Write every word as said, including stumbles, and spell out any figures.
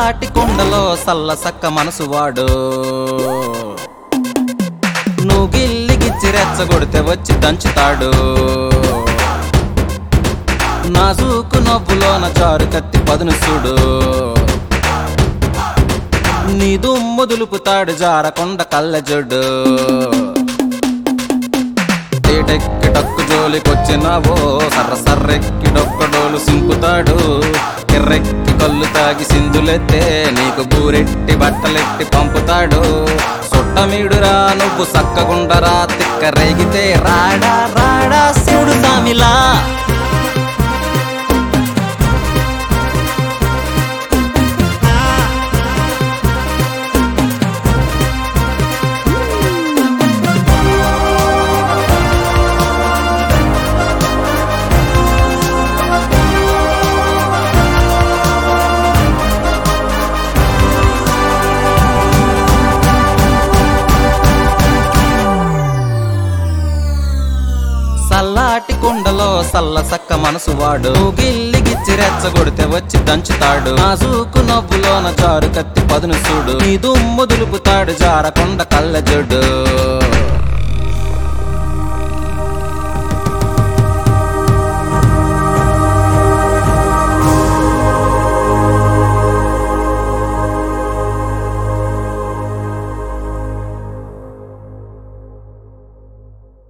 సల్లాటి కొండలో సల్ల సక్క మనసువాడు నువ్వు గిల్లిగిచ్చి రెచ్చగొడితే వచ్చి దంచుతాడు నాజూకు నవ్వులోన చారు కత్తి పదును చూడు నీ దుమ్ము దులుపుతాడు జారకొండ కళ్ళజొడ్డు ఏటెక్కి టక్కు జోలికొచ్చినావో సర్ర సర్రెక్కి డొక్కడోలు సింపుతాడు ఎర్రెక్కి కళ్ళు తాగి సింధులెత్తే నీకు బూరెట్టి బట్టలెట్టి పంపుతాడు సొట్టమీడురా నువ్వు సక్కగుండరా తిక్క రేగితే రాడా రాడా శివుడు సామిలా సల్లాటి కొండలో సల్ల సక్క మనసువాడు గిల్లిగిచ్చి రెచ్చగొడితే వచ్చి దంచుతాడు నాజూకు నవ్వులోన చారు కత్తి పదును చూడు నీ దుమ్ము దులుపుతాడు జారకొండ కళ్ళజొడ్డు